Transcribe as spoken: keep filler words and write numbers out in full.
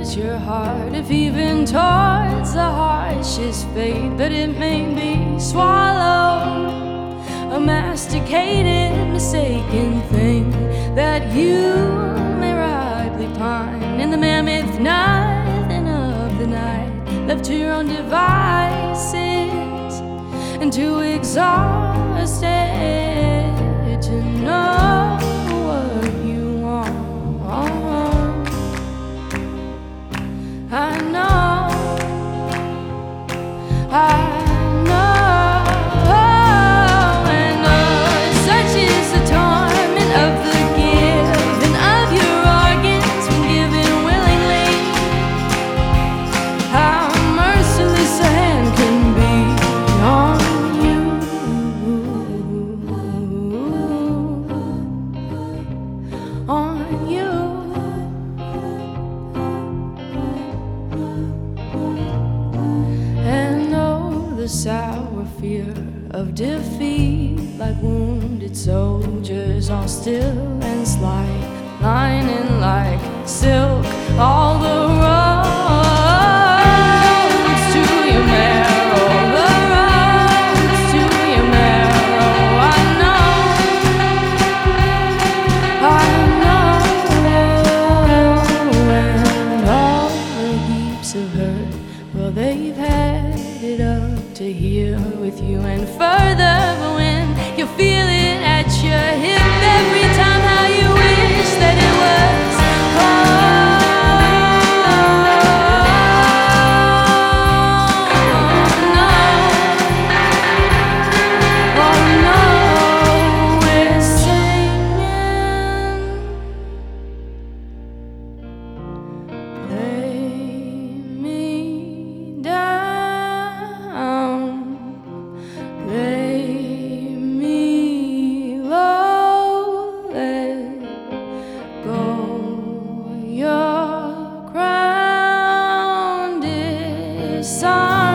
breaks your heart, if even towards the harshest fate, but it may be swallowed, a masticated, mistaken thing, that you may rightly pine in the mammoth nothing of the night, left to your own devices and too exhausted to know what you want. I know, I sour fear of defeat, like wounded soldiers, all still and slight, lining like silk all the roads to your marrow, the roads to your marrow. I know, I know, and all the heaps of hurt, well, they've had it up to here with you and further, but when you feel it at your hip every time, how you wish that it was oh, no, oh no, we're singing, lay me down, lay me low, let go your ground is on.